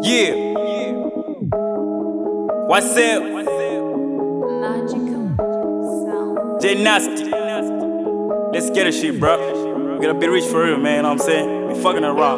Yeah. What's up? J Nasty. Let's get a shit, bro. We gotta be rich for real, man. You know what I'm saying? We fucking around.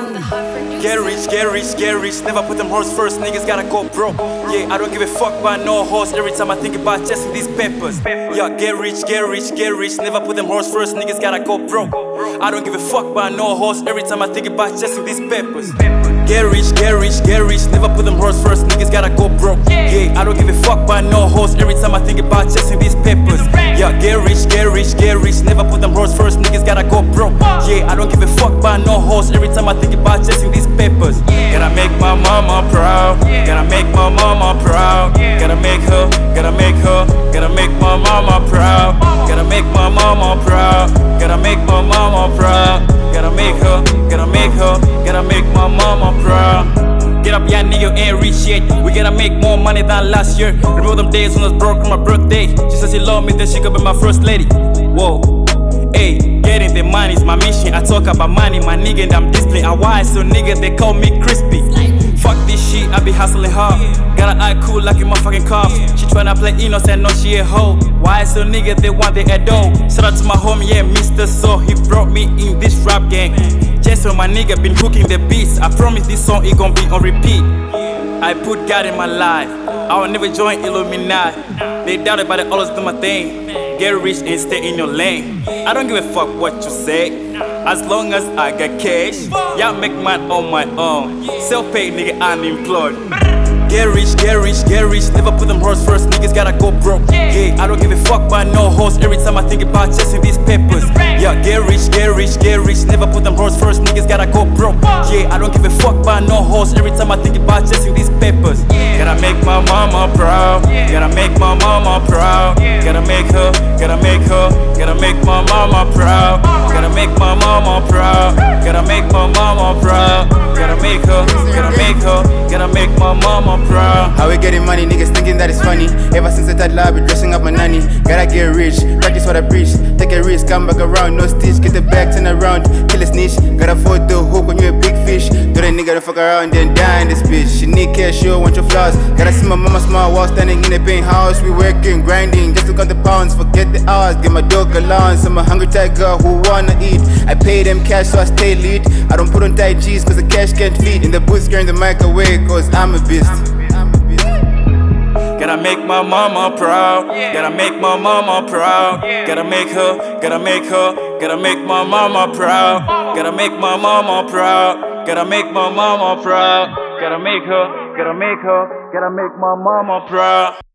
Get rich, get rich, get rich. Never put them horse first, niggas gotta go broke. Yeah, I don't give a fuck about no horse. Every time I think about chasing these peppers. Yeah, get rich, get rich, get rich. Never put them horse first, niggas gotta go broke. I don't give a fuck about no horse. Every time I think about chasing these peppers. Get rich, get rich, get rich. Never put them horse first, niggas gotta go broke. Yeah, I don't give a fuck about no horse. Every time I think about chasing these peppers. Yeah, get rich, get rich, get rich. Never put them horse first, niggas gotta go broke. Yeah, I don't give a fuck about no horse. Every time I think about chasing these peppers. Gotta make my mama proud. Gotta make my mama proud. Gotta make her, gotta make her, gotta make my mama proud. Gotta make my mama proud. Gotta make my mama proud. Gotta make her, gotta make her, gotta make my mama proud. Get up, yeah, nigga, ain't rich yet. We gotta make more money than last year. Remember them days when I was broke on my birthday. She said she loved me, then she could be my first lady. Whoa, hey, getting the money is my mission. I talk about money, my nigga, and I'm disciplined. I wise, so nigga, they call me crispy. Fuck this shit, I be hustling hard. Gotta act cool like a motherfucking cop. She tryna play innocent, no she a hoe. Why so nigga they want the adult? Shout out to my homie, yeah, Mr. So he brought me in this rap gang. Just so my nigga been cooking the beats. I promise this song it gon' be on repeat. I put God in my life. I will never join Illuminati. They doubted but I always do my thing. Get rich and stay in your lane. I don't give a fuck what you say. As long as I got cash, y'all make mine on my own. Self-paid nigga, unemployed. Get rich, get rich, get rich. Never put them horse first, niggas gotta go broke. Yeah, I don't give a fuck about no horse. Every time I think about chasing these peppers. Yeah, get rich, get rich, get rich. Never put them horse first, niggas gotta go broke. Yeah, I don't give a fuck about no horse. Every time I think about chasing these peppers. Gotta make my mama proud. Gotta make my mama proud. Gotta make her, gotta make her, gotta make my mama proud. Gotta make my mama proud. Gotta make my mama proud. Gotta make her, gotta make her, gotta make my mama proud. How we getting money, niggas thinking that it's funny. Ever since I started lab, been dressing up my nanny. Gotta get rich, practice what I preach. Take a risk, come back around, no stitch. Get the back, turn around, kill a snitch. Gotta afford the hook when you a big fish. Do that nigga to fuck around, then die in this bitch. She need cash, you want your flaws. Gotta see my mama smile while standing in the penthouse. We working, grinding, just to count the pounds. Forget the hours, get my dog allowance. I'm a hungry tiger who wanna eat. I pay them cash so I stay lit. I don't put on tight G's cause the cash can't feed. In the booth scaring the mic away cause I'm a beast. Gotta make my mama proud. Gotta make my mama proud. Gotta make her, gotta make her, gotta make my mama proud. Gotta make my mama proud. Gotta make my mama proud. Gotta make her, gotta make her, gotta make my mama proud.